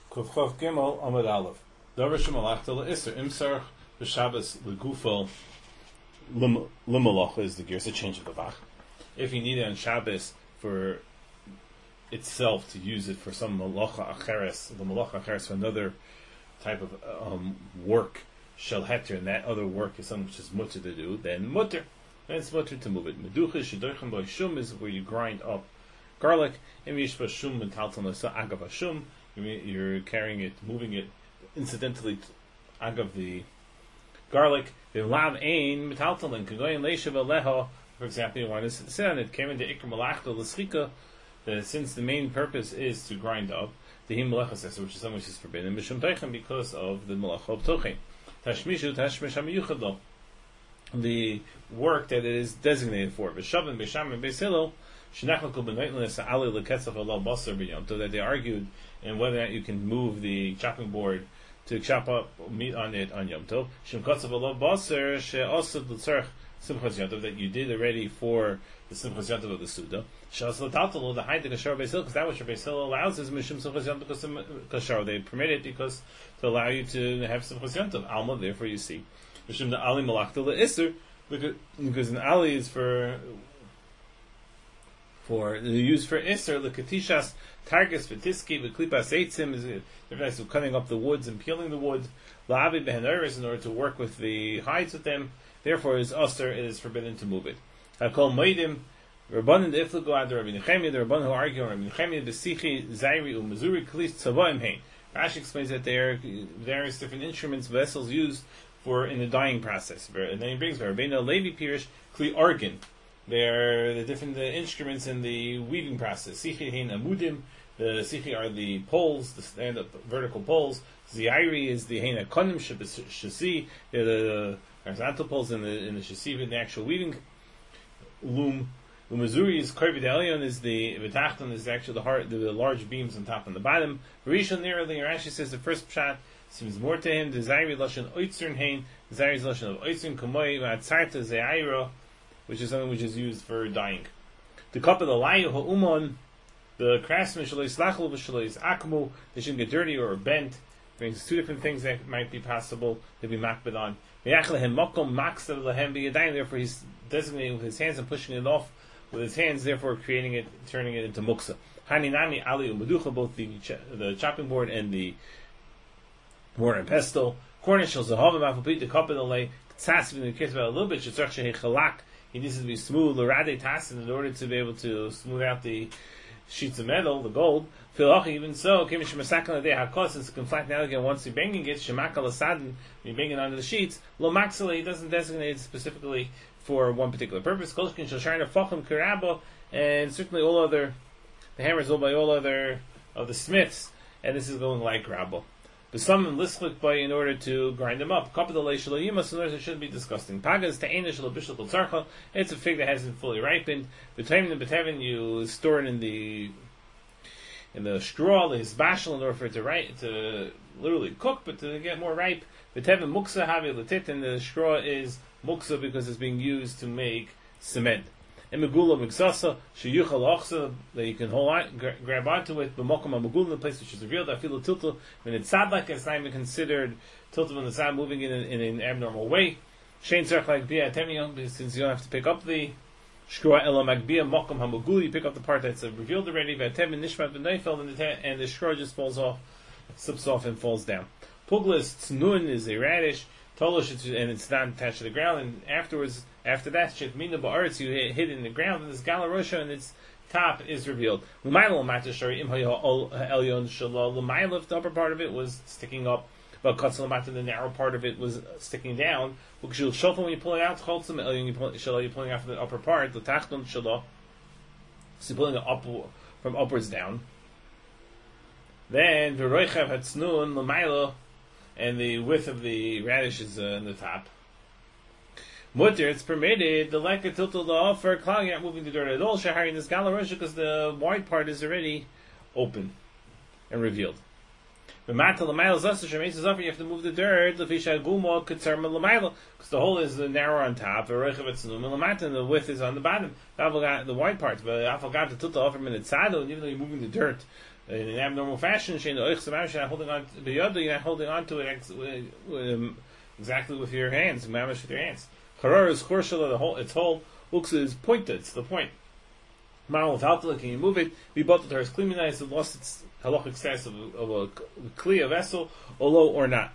Kufchav Gimel Amud Aleph. Davar shemalachta le'isr imsar b'Shabbos legufo l'malacha is the gear. It's a change of the vach. If you need it on Shabbos for itself to use it for some malacha acheres, the malacha acheres for another type of work shel heter, and that other work is something which is mutter to do, then mutter. Then it's mutter to move it. Meducha shedorchem by shum is where you grind up garlic. Im yishba shum mentalton lesa agav shum. You're carrying it, moving it incidentally agav the garlic. The lav ein metaltalin kagoyin leishav aleha. For example, you want to sit on it. Came into ikr malachta l'schika. Since the main purpose is to grind up the him malacha, which is something which is forbidden, mishum teichem, because of the malacha of tochein. Tashmishu tashmish hamiyuchad lo, the work that it is designated for. V'shavim b'sham and b'silo shenachal b'noitlis ali leketzav ala basar b'yom. So that they argued and whether or not you can move the chopping board to chop up meat on it on Yom Tov. Shem katzav ala basar she'asad l'tzarch simchas Yom Tov, that you did already for the simchas Yom Tov of the Suda. She'asad l'taltalo the hide the kashar b'sil, because that which b'sil allows is mishum simchas Yom Tov kashar. They permit it because to allow you to have simchas Yom Tov. Alma, therefore you see mishum the ali malachta le'isr, because an ali is for the use for Isser, the Katishas, Targis, Vitiski, the Klipas Eitzim, is the difference of cutting up the woods and peeling the wood, La'avi Beheneris, in order to work with the hides with them, therefore is Usser, it is forbidden to move it. Hakol Moedim, Rabbanan Iflago Ad Rabbi Nechemia, the Rabbanan who argue on Rabbi Nechemia, Besichi, Zairi, Umazuri, Kalis, Tzavoim Hein. Rashi explains that there are various different instruments, vessels used for in the dyeing process. And then he brings Rabbeinu Levi Pirish, Kli Argan. They're the different instruments in the weaving process. Sichi hein amudim. The sichi are the poles, the stand-up vertical poles. Ziyairi is the hein akonim shasi. They're the horizontal poles in the shasi, in the actual weaving loom. Umazuri is korvid elyon, is the vitachton is actually the large beams on top and the bottom. Rishon nearly Rashi says the first pshat seems more to him. The Zairi lashon oitzern hein. Zairi is lashon of oitzern kumoi v'atzarta zeyaira, which is something which is used for dyeing. The cup of the layu ha'umon, the craftsman shalois lachel v'shalois akmu, they shouldn't get dirty or bent. Brings two different things that might be possible to be makbid on. V'yachlehem makom maksav lehem b'yadayim, therefore he's designating with his hands and pushing it off with his hands, therefore creating it, turning it into muksa. Haninami ali u'meducha, both the chopping board and the mortar and pestle. Cornish shal zahavim afalpit, the cup of the lay, tzas, in the case about a little bit, shetzarch shehi chalak, he needs to be smooth, l'radei tasin, in order to be able to smooth out the sheets of metal, the gold. Filachi, even so, since it can flatten out again once you're banging it, shemakal asadin, you're banging onto the sheets, lo maxile, he doesn't designate it specifically for one particular purpose. Kolshkin shosharna fachim kirabo, and certainly the hammer is all by all other of the smiths, and this is going like rabbo. But some lisklik by in order to grind them up. Cup of the leishal yimas, in order it shouldn't be disgusting. Pagas ta'ena shel bishul tzarcha. It's a fig that hasn't fully ripened. B'tayim and b'tevin, you store it in the straw, the hisbashal, in order for it to literally cook, but to get more ripe. B'tevin muksa havi latit, and the straw is muksa because it's being used to make cement. And megula migsasa sheyuchal ochsa, that you can hold on, grab onto it. B'mokum ha-megula, the place which is revealed. I feel a tilta when it's sadlak, it's not even considered tilta when the sad moving in an abnormal way. Shein tzarech lagbia atemiyon, since you don't have to pick up the shkua ela magbia mokum ha-megula, you pick up the part that's revealed already. V'atemin nishmat v'neifel, and the straw just falls off, slips off and falls down. Puglas tznun is a radish. Tolish, and it's not attached to the ground, and after that, Shekmina Ba'aretz, you hit it in the ground, and this Galarosha and its top is revealed. L'mayla Matashari, Imhaya Elyon Shalal, L'mayla, the upper part of it was sticking up, but Katsalamata, the narrow part of it was sticking down. Ukshul Shofam, when you pull it out, Cholzim Elyon Shalal, you're pulling out from the upper part, the Tachton Shalal, so you're pulling it up from upwards down. Then, V'roichav Hatznun, L'mayla, and the width of the radish is in the top. Mutter, it's permitted, the leka tiltal law for clogging, you're not moving the dirt at all, shahari in this galarosha, because the wide part is already open and revealed. You have to move the dirt, because the hole is narrow on top, and the width is on the bottom, the wide part. But even though you're moving the dirt in an abnormal fashion. You're not holding on to you're not holding on to it exactly with your hands, mamish with your hands. Charar is chorshala, its whole uksa is pointed. It's the point. Maral taltala, can you move it? Be bottled her is cleanized. It lost its halachic status of a kli, a vessel, olo or not.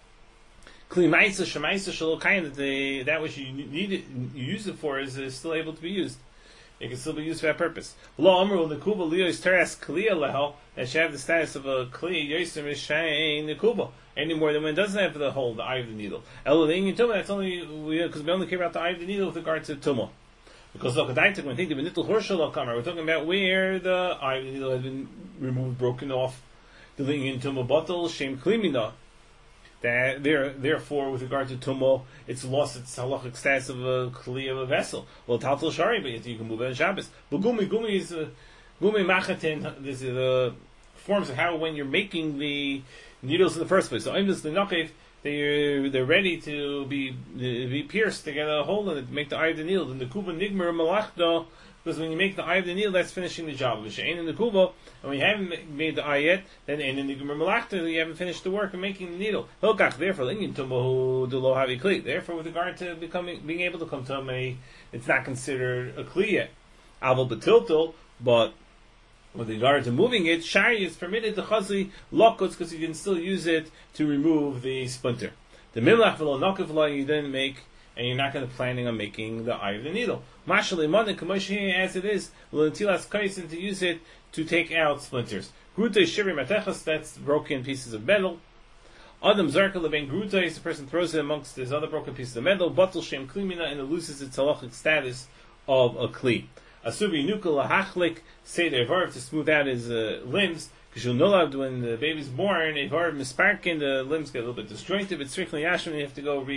Kli ma'isa shemaisa shalo kain, that which you need it, you use it for is still able to be used. It can still be used for that purpose. Lo amru nekuba leo is teras kliya leho, that should have the status of a kli yosim ishain nekuba, any more than when it doesn't have the eye of the needle. Elodein tumah, that's only because we only care about the eye of the needle with regard to tumah. Because look, when we think of a nittul horshal kamar, we're talking about where the eye of the needle has been removed, broken off, the in tumah bottle shem klimina. That therefore, with regard to tumah, it's lost its halachic status of a kli of a vessel. Well, taltal shari, but you can move it on Shabbos. But gumi is gumi machatin. This is the forms of how when you're making the needles in the first place. So I'm just the nachiv. They're ready to be pierced to get a hole in it to make the eye of the needle. And the kuba nigmer malachdo, because when you make the eye of the needle, that's finishing the job. If ain't in the kuba, and when you haven't made the eye yet, then ain't in the nigmer malachdo, you haven't finished the work of making the needle. Hilkach, therefore, lingin tumahu do lo havi kli. Therefore, with regard to being able to come to it's not considered a kli yet. Aval betiltil, but with regard to moving it, shari is permitted to chazi lokuts because you can still use it to remove the splinter. The milach v'lo nokav v'lo you then make, and you're not going to planning on making the eye of the needle. Mashal imanin kamoshi as it is l'ntilas kaisin to use it to take out splinters. Gruta shivri matechas, that's broken pieces of metal. Adam zarka lebein gruta is the person throws it amongst his other broken pieces of metal. Batal shem klimina, and it loses its halachic status of a kli. Asubi nukul lahachlik, say the Evarv to smooth out his limbs, because you'll know that when the baby's born, Evarv misparkin, the limbs get a little bit disjointed, but strictly Yashim, you have to go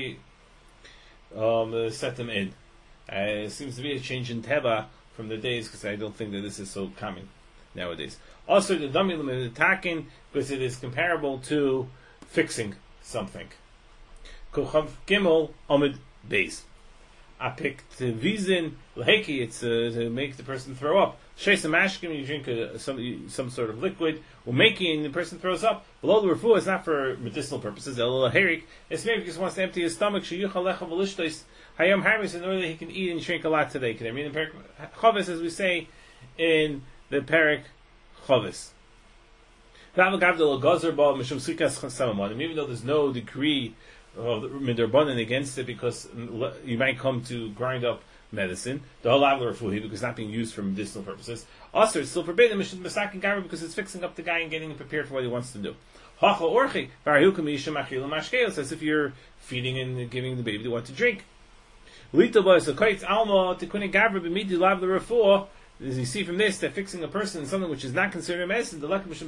set them in. It seems to be a change in Teva from the days, because I don't think that this is so common nowadays. Also, the dummy limit takin, because it is comparable to fixing something. Kochav Gimel Omid Beis. I picked vizin leheki. It's to make the person throw up. Sheisam ashkim, you drink some sort of liquid. Making the person throws up. Below the refuah is not for medicinal purposes. Elul herik. It's maybe because he wants to empty his stomach. Sheyuchal lecha v'lishtos hayam harvis, in order that he can eat and drink a lot today. Can I read in Perek Chavis, as we say in the Perek Chavis? Even though there's no decree of the midrabanan against it, because you might come to grind up medicine, the halav refuhi, because it's not being used for medicinal purposes. Also, it's still forbidden because it's fixing up the guy and getting him prepared for what he wants to do. As if you're feeding and giving the baby what to drink. As you see from this, that fixing a person in something which is not considered a medicine,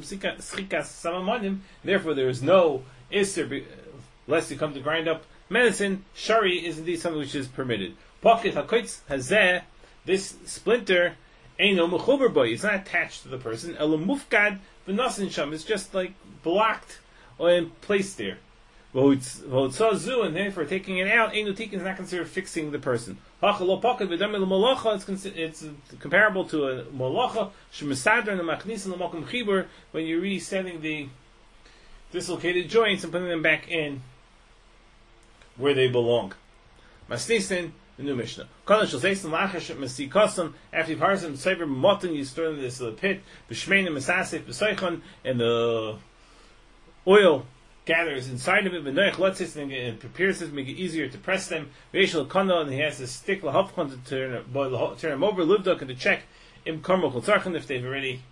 therefore there is no isser, lest you come to grind up medicine. Shari is indeed something which is permitted. Pocket hakoitz hazeh, this splinter, eino mechuber boy, it's not attached to the person. Elo mufkad v'nasin sham, it's just like blocked or placed there. V'hotzazu, and therefore taking it out, eino tikkun is not considered fixing the person. Hachalo pocket v'dam el malacha, it's comparable to a malacha shemisadr and a machnis and l'makom chibur, when you're resetting the dislocated joints and putting them back in where they belong. Masnisin, the new Mishnah. After you've harvested them, cyber motin, you store them in this pit. B'shmein and masasif b'soichon, and the oil gathers inside of it. V'noich lotzis, and it prepares it to make it easier to press them. V'yeshel kono, and he has a stick lahofchon to turn them over. Livdok, and to check im karmel kotzarchon, if they've already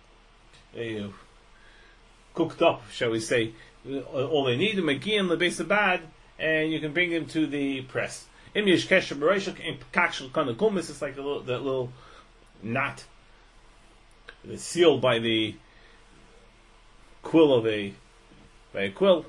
cooked up, shall we say, all they need. Magian lebesabad, and you can bring them to the press. It's like it's like that little knot that's sealed by the quill of a quill.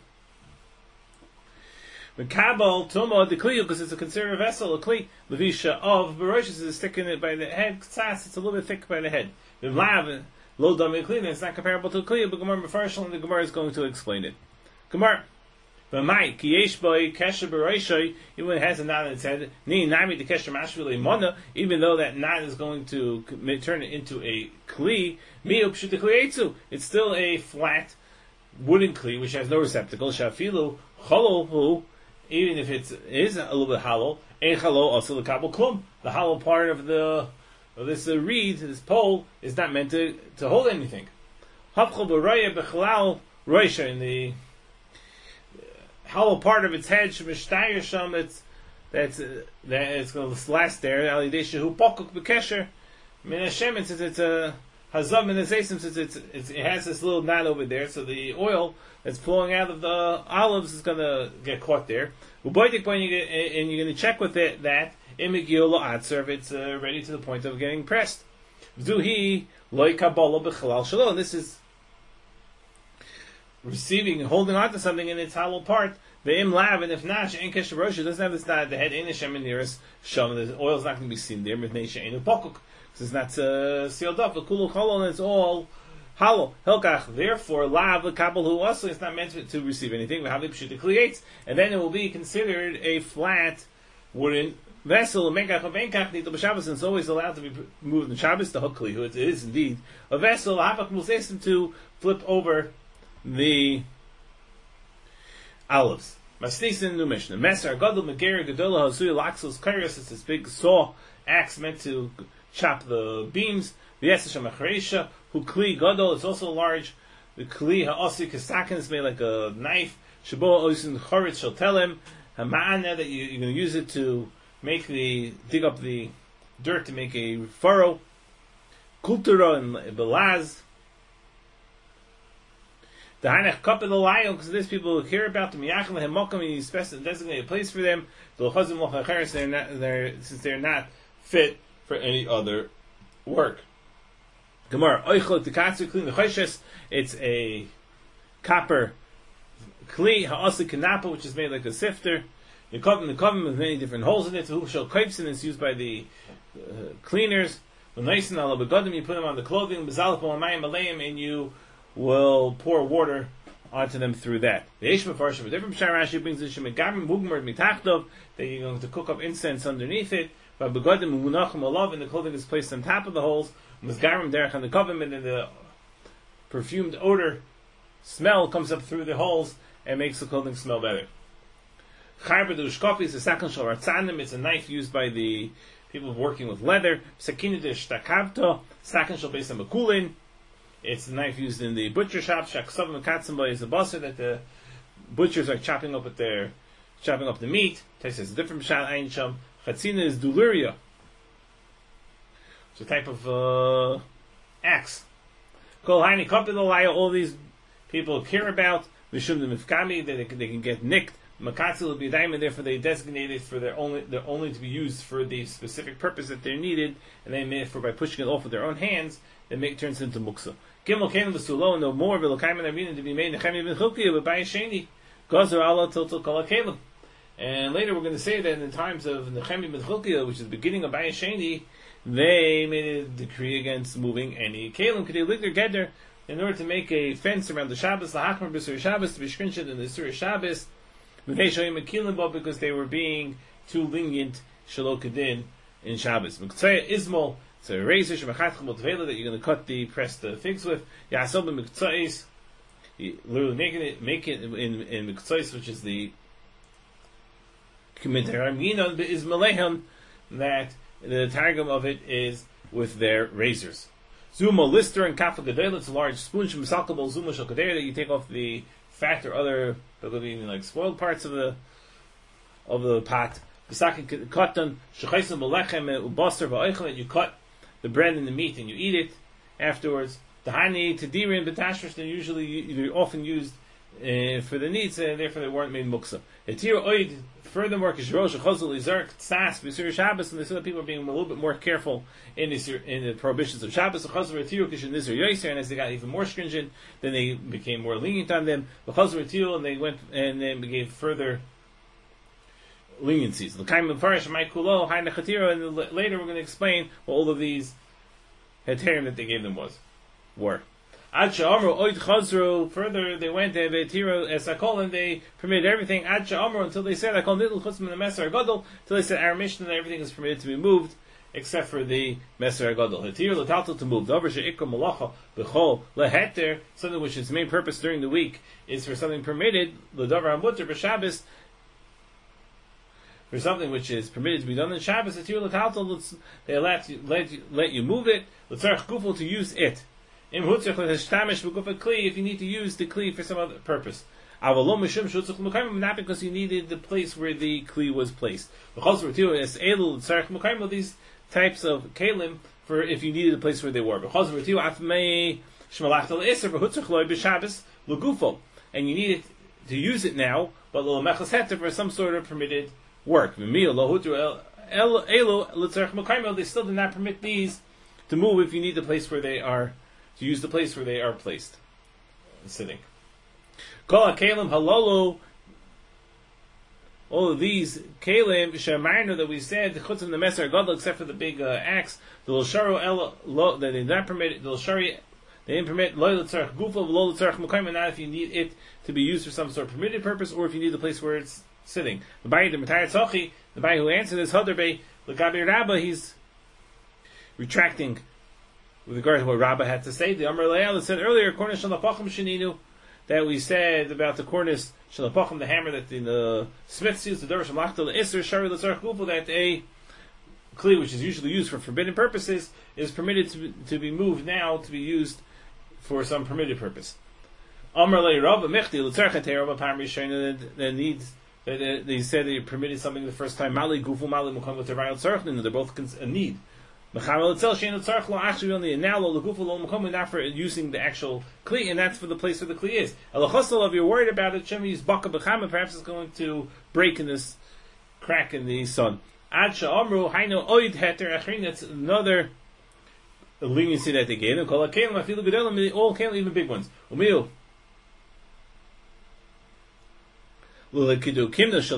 Mekabel tuma the kli, because it's a considered vessel. A kli levisha of baroshes is sticking it by the head. Ksas, it's a little bit thick by the head. The lav low dami kli, it's not comparable to a kli. But Gemara Mefarshal, and the Gemara is going to explain it. Gemara. But Mike, Yesh boy Kesher Baroishoy, even when it has a knot in its head, Ni Nami the Kesher Mashvili Mona, even though that knot is going to turn it into a Kli, Miup Shutiklietsu, it's still a flat wooden Kli which has no receptacle, Shafilu, Cholohu, even if it is a little bit hollow, Ein Chalo also the Kabul Klum. The hollow part of this reed, this pole, is not meant to hold anything. Hafchol Baraya Bechalal Roisha, in the hollow part of its head, Shemishtayer Sham, that's going to last there. Alidesha Hu Pokuk Bekesher Min Hashem, since it's a Hazav Min Hazesim, since it has this little knot over there, so the oil that's flowing out of the olives is going to get caught there. Uboidik, and you're going to check with it that Imigil Atzer, if it's ready to the point of getting pressed. Zuhi Loi Kabbalah Bechalal Shalom. This is receiving and holding on to something in its hollow part. The im lav, and if not, she'en kesher rosh, it doesn't have this knot. The head ain't Hashem nearest sham. The oil is not going to be seen there. Mitnei she'en upokuk, because it's not sealed up. The kulu cholon, and it's all hollow. Helkach, therefore, lav the kabel who also is not meant to receive anything. V'havi p'shuta kliyates, and then it will be considered a flat wooden vessel. Mekach v'enkach nidul b'Shabbos, and it's always allowed to be moved in Shabbos. The hukli, who it is indeed a vessel. Havach musesim, to flip over the olives. Masnisin new Mishnah. Meser gadol meger gedola hazuy laxos kairos. It's this big saw axe meant to chop the beams. V'yesesha macharesha hu kli gadol. It's also large. The kli ha'osi kasakin is made like a knife. Shabo oisin choritz shel telem. Hama'ana, that you're going to use it to dig up the dirt to make a furrow. Kultura and belaz. The Hanech Cup of the Lion, because there's people who care about them. Yachim and Mokam, and you designate a place for them. Since they're not fit for any other work. Gemara Oichot the Katsu Kli Nechoshes. It's a copper Kli Ha'asik Kanapa, which is made like a sifter. The Kovim with many different holes in it. Who shall Kaipsin is used by the cleaners. When Naisin Ala Begodim, you put them on the clothing. Bezalach Mayim Aleim, and you will pour water onto them through that. The Eish Mefarshim, a different Pshar Rashi brings in Shemegavim Mugmar Mitachtov, that you're going to cook up incense underneath it. But Begodim Munachim Olav, and the clothing is placed on top of the holes. Mizgarim Derech and the Kovim, and then the perfumed odor smell comes up through the holes and makes the clothing smell better. Charber Dushkofi is a second Shal Ratzanim. It's a knife used by the people working with leather. Sakina de Shtakabto, second Shal Beis HaMakulin. It's the knife used in the butcher shop. Shaksav Mekatzimba is a basar that the butchers are chopping up the meat. Tais is a different pshat. Ayin Sham. Chatzina is duluria. It's a type of axe. Kol Haini Kapilolaya, all these people care about. Mishum the Mifkami, that they can get nicked. Makatzil will be diamond, therefore they designate it for they're only to be used for the specific purpose that they're needed, and then therefore by pushing it off with their own hands, it turns into muksa. Gimel Kain v'sulo, no more v'lokayim and arina to be made nechemi v'chukiyah, but by a sheni gazer Allah tiltul kol hakelim. And later we're going to say that in the times of Nechemi ben Chilkiah, which is the beginning of Bayesheni, they made a decree against moving any kelim. Could they lick their geder in order to make a fence around the Shabbos, the Hachmar b'Sur Shabbos, to be shrinched in the Sur Shabbos, because they were being too lenient shalokadin in Shabbos. Mektzaya Ismol, it's a razor shemachatchel tvela that you're going to cut the pressed figs with. Yasob mektzayis, literally make it in mektzayis, which is the that the targum of it is with their razors. Zuma lister and kafa gadol, it's a large spoon shemisalkabel zuma shalkader that you take off the fat or other, even like spoiled parts of the pot. Bisakin katan shechaysim belechem ubaster va'oichem, you cut the bread and the meat and you eat it afterwards. The hani tedirin betashrish, they're often used for the needs, and therefore they weren't made muksa. Furthermore, Kishrosh Chazal Izark Tzas B'Sur Shabbos, and they saw that people are being a little bit more careful in the prohibitions of Shabbos. Chazal Retiru Kishin Nizar Yoser, and as they got even more stringent, then they became more lenient on them. Chazal Retiru, and they went and then gave further leniencies. L'kaim Mefarish Maikulo Haina Chatiro, and later we're going to explain what all of these heterim that they gave them were. Ad she'amru oid chazru. Further, they went to Ve'tiro esakol, and they permitted everything. Ad she'amru, until they said akol nidl chutz min meser gadol. Until they said our mission that everything is permitted to be moved, except for the meser gadol. Hetir l'taltel to move. Davar she'ikra malacha b'chol leheter. Something which its main purpose during the week is for something permitted. L'davar hamuter b'Shabbos. For something which is permitted to be done in Shabbos, they let you move it. To use it. If you need to use the kli for some other purpose. Not because you needed the place where the kli was placed. These types of kalim for if you needed the place where they were. And you needed to use it now, but for some sort of permitted work. They still did not permit these to move if you need the place where they are, to use the place where they are placed, sitting. All of these kalim shemarnu that we said chutz from the meser gadol, except for the big axe, the l'sharu that they did not permit. The l'shari they didn't permit lo l'tzarech gufa lo l'tzarech mukayim, not if you need it to be used for some sort of permitted purpose, or if you need the place where it's sitting. The Bayi who answered this Haderbei L'Gabi Rabba, he's retracting with regard to what Rabba had to say. The Amr Le'el said earlier, Kornish Shalapachim Sheninu, that we said about the Kornish Shalapachim, the hammer that the smiths use, the Dervish Malachta L'Isr Shari L'Tzarech Gufa, that a kli which is usually used for forbidden purposes is permitted to be moved now to be used for some permitted purpose. Amr Le'el Rabba Mechti L'Tzarech Rabba Pamri Shayna that needs. They said they permitted something the first time. Mali gufu mali mukam with the rayot tzarchnin. They're both a need. Mechamel itself shein tzarch lo actually only now lo gufu lo mukam, not for using the actual kli, and that's for the place where the kli is. Elachosel, if you're worried about it, Shem use baka b'chama, perhaps it's going to break in this crack in the sun. Ad she'amru hayno oid heter achrin. That's another leniency that they gave. And kol hakelim afilu gedolim, all kelim, even big ones. Umiu. I feel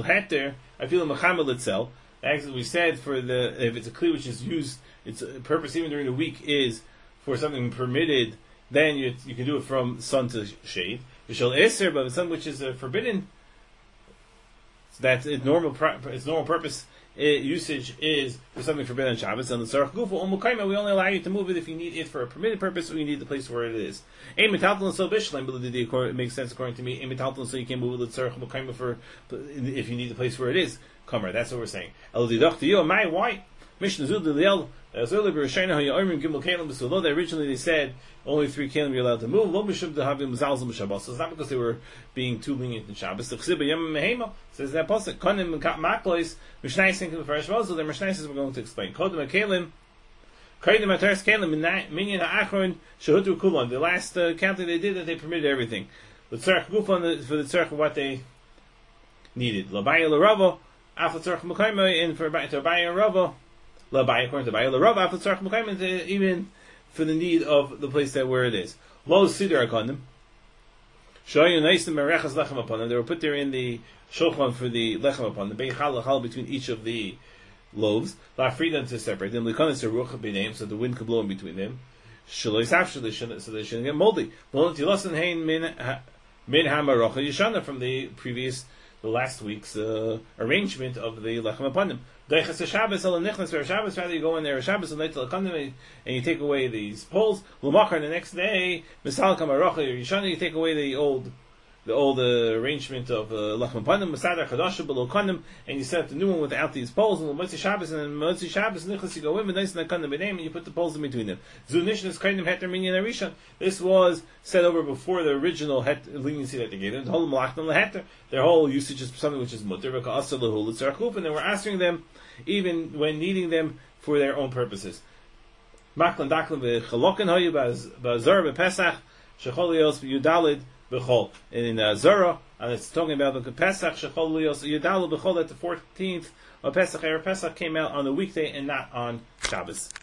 itself. Actually, we said for if it's a kli which is used, its purpose even during the week is for something permitted. Then you can do it from sun to shade. But it's something which is forbidden. So that's its normal purpose. Usage is for something forbidden on Shabbos, and the Tzarech Gufa Umukaima, we only allow you to move it if you need it for a permitted purpose, or you need the place where it is. It makes sense according to me. So you can move the Tzarech Umukaima for if you need the place where it is. Kamar, that's what we're saying. Why? Originally they said only 3 kalim you're allowed to move. So it's not because they were being too lenient in Shabbos. Says that pasuk. The Mishnaisis we're going to explain. The last counting they did that they permitted everything. The tzarech gufa for the tzarech what they needed. L'baya l'rava after tzarech mukayma, and for to baya rava. According to Baal Rav, after Tzarech Mukayim, even for the need of the place that where it is. Lo Siddur upon them. Shoyu Naisim Merechas Lechem upon them. They were put there in the Shulchan for the Lechem upon them. Beichal Lechal between each of the loaves. La Frida to separate them. Likonis Ruach b'neim, so the wind could blow in between them. Shaloi Safshali, so they shouldn't get moldy. Lo Tilasan Hein Min Hamarocha Yishana, from the last week's arrangement of the Lechem upon them. Shabbos, rather you go in there Shabbos and you take away these poles. L'machar, the next day, you take away the old arrangement of Lechem Panim, Masadar Chadasha below Kanim, and you set up the new one without these poles. And Motzi Shabbos, and then Motzi Shabbos Nichlas, you go in, nice and Kanim b'name, and you put the poles in between them. Zunishin is Kainim Heter Minyan Arishan. This was set over before the original leniency that they gave them. The whole Malachim Leheter, their whole usage is something which is Mutter, and they were answering them even when needing them for their own purposes. Maklan Daklan v'chalokin hayu b'azar b'pesach shecholios yudalid b'chol. In Zara, and it's talking about the Pesach shecholios yudalid b'chol, that the 14th of Pesach, Erev Pesach, came out on the weekday and not on Shabbos.